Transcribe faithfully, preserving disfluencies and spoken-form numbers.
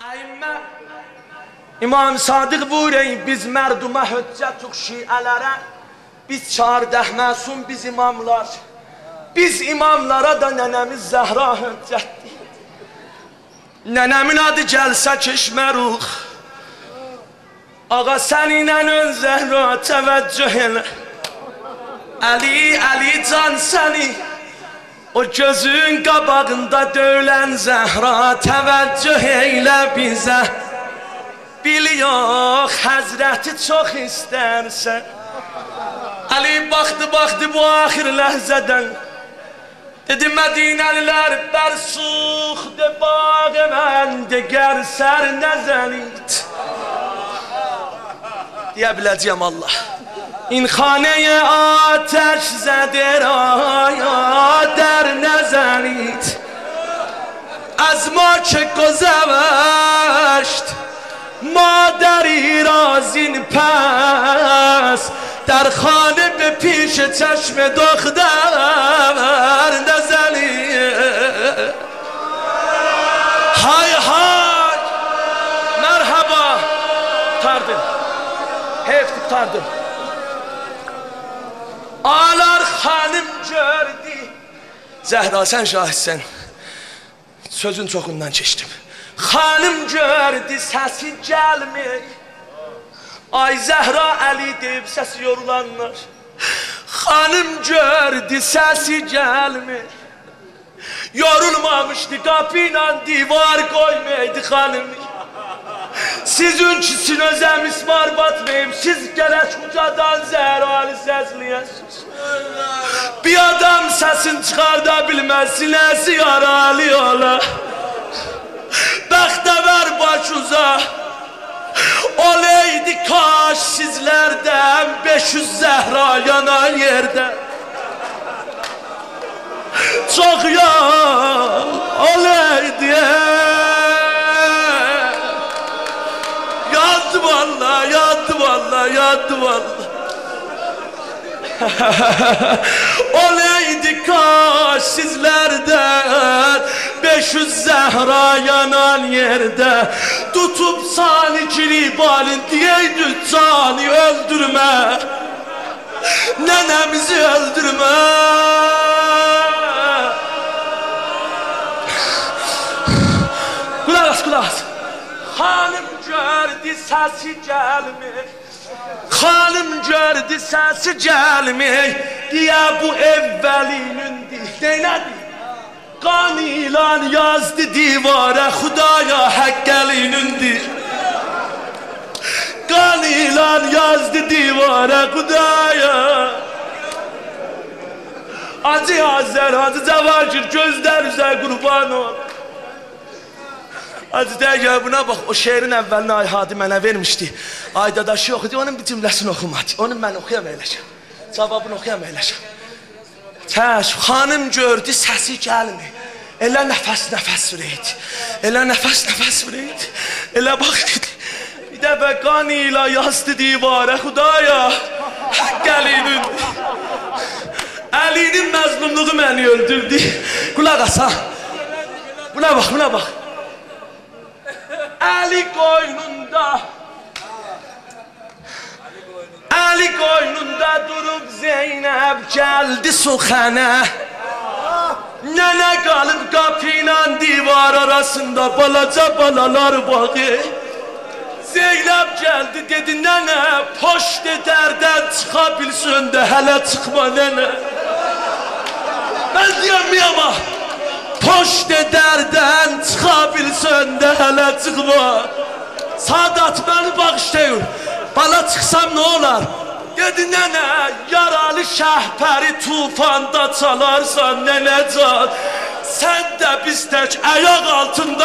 Əyimmə İmam Sadiq buyurayım, biz mərduma höccətuq şiələrə, biz çardəh məsum biz imamlar, biz imamlara da nənəmiz Zəhra höccətdir. Nənəmin adı gəlsə keşməruq, ağa səninlə ön Zəhra təvəccüh elə. Əli, Əli can səni, o gözün qabağında dövlən Zəhra təvəccüh eylə bizə. Bil yox, həzrəti çox istərsən. Əli baxdı, baxdı bu axir ləhzədən, dedi Mədinəlilər bərsuxdə bağı mən digər sər nəzənit. Deyə biləcəyəm Allah. İn xanəyə atəş zədir aya در نزنید از ما که گذشت مادری رازین پس در خانه به پیش چشم دختر نزنید. های های مرحبا تردم heyf tutardım. Ağlar xanım gördü. Zəhra sən şahidsən. Sözün çoxundan keçdim. Xanım gördü səsi gəlmir. Ay Zəhra Əli deyib səsi yorulanlar. Xanım gördü səsi gəlmir. Yorulmamışdı qapıyla divar qoymaydı xanım. Sizin için özəm ismar batmayayım, siz gələk ucadan Zəhralı səsləyəsiniz. Bir adam səsini çıxarda bilməz, sinəsi yaralı ola. Bəxtəvər başuza, oleydi kaş sizlərdən beş yüz Zəhra yanan yerdə. Çox ya, oleydi Yattı vallahi, yattı vallahi, yattı vallahi. Oleydi kaş sizlerden beş yüz Zəhra yanan yerde tutup sani kilibalin diyeydi cani öldürme, nenemizi öldürme. Kulak as, kulak as. Hanım gördü səsi gəlmir, xanım gördü səsi gəlmir, deyə bu evvəlinindir. Neynədir? Qan ilan yazdı divara, Xudaya həqqəlinindir. Qan ilan yazdı divara, Xudaya. Acı Azər, Hacı Cavakir gözlər üzə qurban ol. Hacı dəgər buna bax, o şeirin əvvəlini Ay Hadi mənə vermişdi. Ay dadaşı yox idi, onun bir cümləsini oxumadı. Onu mən oxuyam eyləşəm. Cavabını oxuyam eyləşəm. Təş, xanım gördü səsi gəlmir. Elə nəfəs nəfəs sürəydi. Elə nəfəs nəfəs sürəydi. Elə bax dedi. Bir dəfə qan ilə yazdı divara, Xudaya həqqəlinin. Əlinin məzlumluğu məni öldürdü. Qulaq asa. Buna bax, buna bax. Əli qoynunda Əli qoynunda durub Zeynəb gəldi suxənə. Nənə qalıb qapıyla divar arasında balaca balalar bağı. Zeynəb gəldi dedi nənə poşt edərdən çıxa bilsin də hələ çıxma nənə. Mən deyəm miyama poşt edərdən çıxa bilsən də hələ çıxma. Sadat məni bağışlayır, bala çıxsam nə olar? Dedi nənə, yaralı şəhpəri tufanda çalarsan nənə can. Sən də biz tək əyaq altında